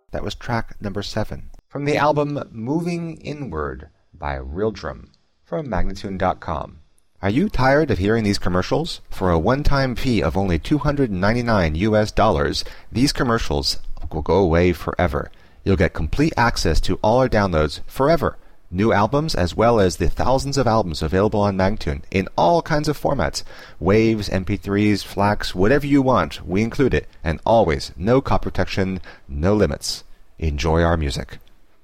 That was track number 7 from the album Moving Inward by Real Drum from Magnatune.com. Are you tired of hearing these commercials? For a one-time fee of only $299, these commercials will go away forever. You'll get complete access to all our downloads forever. New albums as well as the thousands of albums available on Magnatune in all kinds of formats. Waves, MP3s, FLACs, whatever you want, we include it. And always, no copy protection, no limits. Enjoy our music.